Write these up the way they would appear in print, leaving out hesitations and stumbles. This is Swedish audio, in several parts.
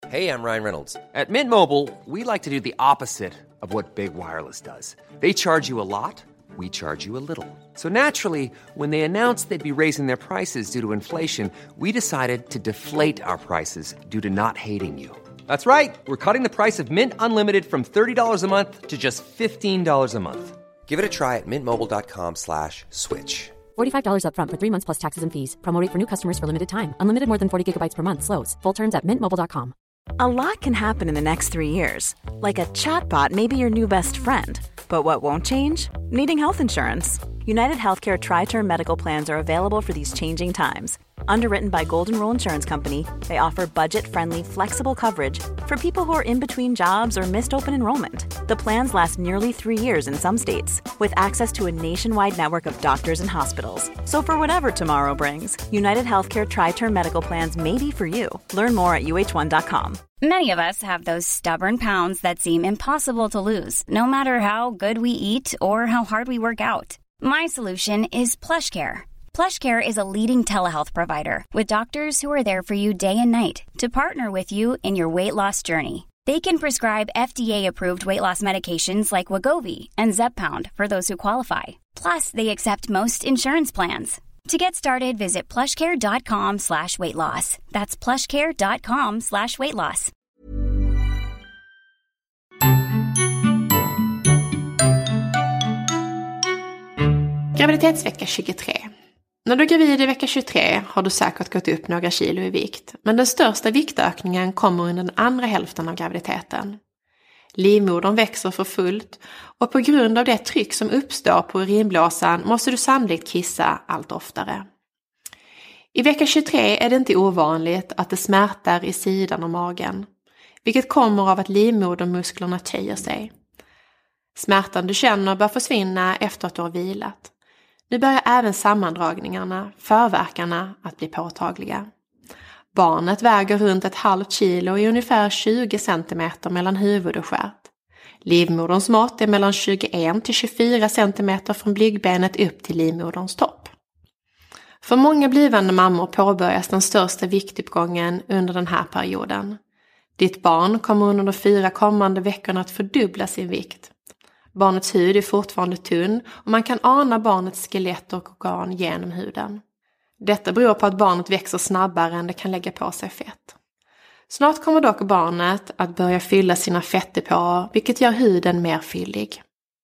Hey, I'm Ryan Reynolds. At Mint Mobile, we like to do the opposite of what Big Wireless does. They charge you a lot, we charge you a little. So naturally, when they announced they'd be raising their prices due to inflation, we decided to deflate our prices due to not hating you. That's right. We're cutting the price of Mint Unlimited from $30 a month to just $15 a month. Give it a try at mintmobile.com/switch. $45 up front for 3 months plus taxes and fees. Promo rate for new customers for limited time. Unlimited more than 40 gigabytes per month slows. Full terms at mintmobile.com. A lot can happen in the next 3 years. Like a chatbot may be your new best friend. But what won't change? Needing health insurance. United Healthcare Tri-Term Medical Plans are available for these changing times. Underwritten by Golden Rule Insurance Company, they offer budget-friendly, flexible coverage for people who are in between jobs or missed open enrollment. The plans last nearly 3 years in some states, with access to a nationwide network of doctors and hospitals. So for whatever tomorrow brings, United Healthcare Tri-Term Medical Plans may be for you. Learn more at uh1.com. Many of us have those stubborn pounds that seem impossible to lose, no matter how good we eat or how hard we work out. My solution is PlushCare. PlushCare is a leading telehealth provider with doctors who are there for you day and night to partner with you in your weight loss journey. They can prescribe FDA-approved weight loss medications like Wegovy and Zepbound for those who qualify. Plus, they accept most insurance plans. To get started, visit plushcare.com/weightloss. That's plushcare.com/weightloss. Graviditetsvecka 23. När du är gravid i vecka 23 har du säkert gått upp några kilo i vikt, men den största viktökningen kommer under den andra hälften av graviditeten. Livmodern växer för fullt och på grund av det tryck som uppstår på urinblåsan måste du sannolikt kissa allt oftare. I vecka 23 är det inte ovanligt att det smärtar i sidan av magen, vilket kommer av att livmodermusklerna töjer sig. Smärtan du känner bör försvinna efter att du har vilat. Nu börjar även sammandragningarna, förvärkarna, att bli påtagliga. Barnet väger runt 1,5 kilo och är ungefär 20 cm mellan huvud och stjärt. Livmoderns mått är mellan 21 till 24 cm från blygdbenet upp till livmoderns topp. För många blivande mammor påbörjas den största viktuppgången under den här perioden. Ditt barn kommer under de 4 kommande veckorna att fördubbla sin vikt. Barnets hud är fortfarande tunn och man kan ana barnets skelett och organ genom huden. Detta beror på att barnet växer snabbare än det kan lägga på sig fett. Snart kommer dock barnet att börja fylla sina fettdepåer, vilket gör huden mer fyllig.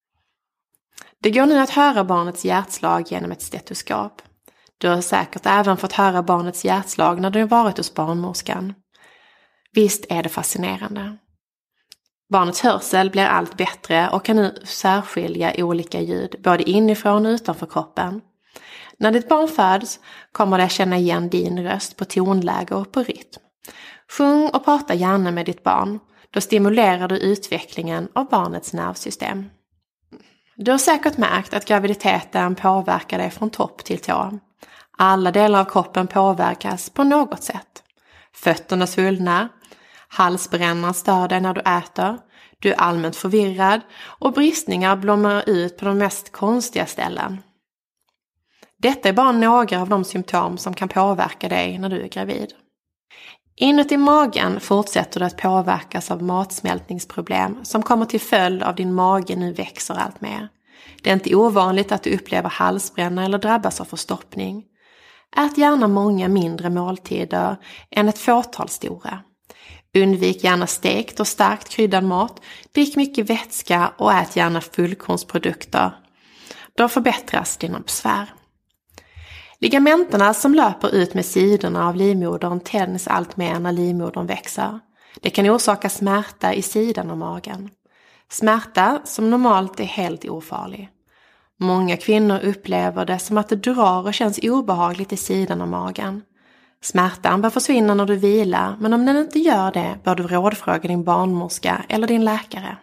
Det går nu att höra barnets hjärtslag genom ett stetoskop. Du har säkert även fått höra barnets hjärtslag när du har varit hos barnmorskan. Visst är det fascinerande. Barnets hörsel blir allt bättre och kan nu särskilja olika ljud, både inifrån och utanför kroppen. När ditt barn föds kommer det att känna igen din röst på tonläge och på rytm. Sjung och prata gärna med ditt barn, då stimulerar du utvecklingen av barnets nervsystem. Du har säkert märkt att graviditeten påverkar dig från topp till tå. Alla delar av kroppen påverkas på något sätt. Fötterna svullnar, halsbrännan stör dig när du äter, du är allmänt förvirrad och bristningar blommar ut på de mest konstiga ställen. Detta är bara några av de symptom som kan påverka dig när du är gravid. Inuti magen fortsätter du att påverkas av matsmältningsproblem som kommer till följd av din mage nu växer allt mer. Det är inte ovanligt att du upplever halsbränna eller drabbas av förstoppning. Ät gärna många mindre måltider än ett fåtal stora. Undvik gärna stekt och starkt kryddad mat, drick mycket vätska och ät gärna fullkornsprodukter. Då förbättras dina besvär. Ligamenterna som löper ut med sidorna av livmodern tänds allt mer när livmodern växer. Det kan orsaka smärta i sidan av magen. Smärta som normalt är helt ofarlig. Många kvinnor upplever det som att det drar och känns obehagligt i sidan av magen. Smärtan bör försvinna när du vilar, men om den inte gör det bör du rådfråga din barnmorska eller din läkare.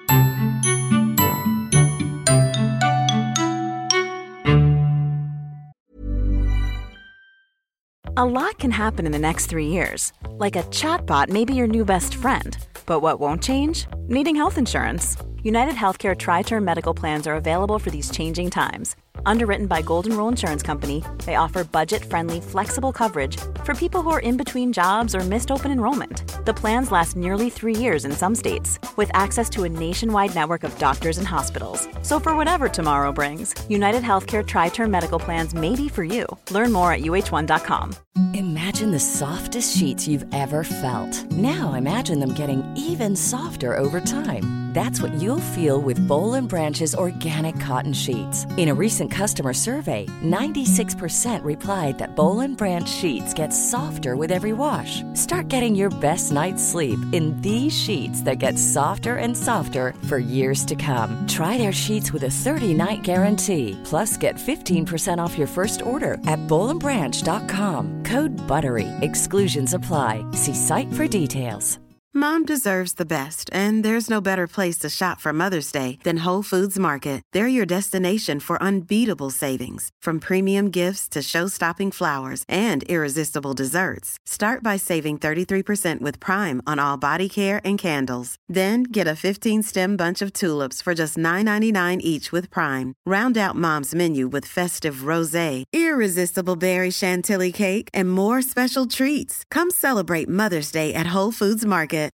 A lot can happen in the next 3 years. Like a chatbot may be your new best friend. But what won't change? Needing health insurance. United Healthcare Tri-Term Medical Plans are available for these changing times. Underwritten by Golden Rule Insurance Company, they offer budget-friendly, flexible coverage for people who are in between jobs or missed open enrollment. The plans last nearly 3 years in some states, with access to a nationwide network of doctors and hospitals. So for whatever tomorrow brings, United Healthcare Tri-Term Medical Plans may be for you. Learn more at uh1.com. Imagine the softest sheets you've ever felt. Now imagine them getting even softer over time. That's what you'll feel with Boll & Branch's organic cotton sheets. In a recent customer survey, 96% replied that Boll & Branch sheets get softer with every wash. Start getting your best night's sleep in these sheets that get softer and softer for years to come. Try their sheets with a 30-night guarantee. Plus, get 15% off your first order at bollandbranch.com. Code BUTTERY. Exclusions apply. See site for details. Mom deserves the best, and there's no better place to shop for Mother's Day than Whole Foods Market. They're your destination for unbeatable savings, from premium gifts to show-stopping flowers and irresistible desserts. Start by saving 33% with Prime on all body care and candles. Then get a 15-stem bunch of tulips for just $9.99 each with Prime. Round out Mom's menu with festive rosé, irresistible berry chantilly cake, and more special treats. Come celebrate Mother's Day at Whole Foods Market.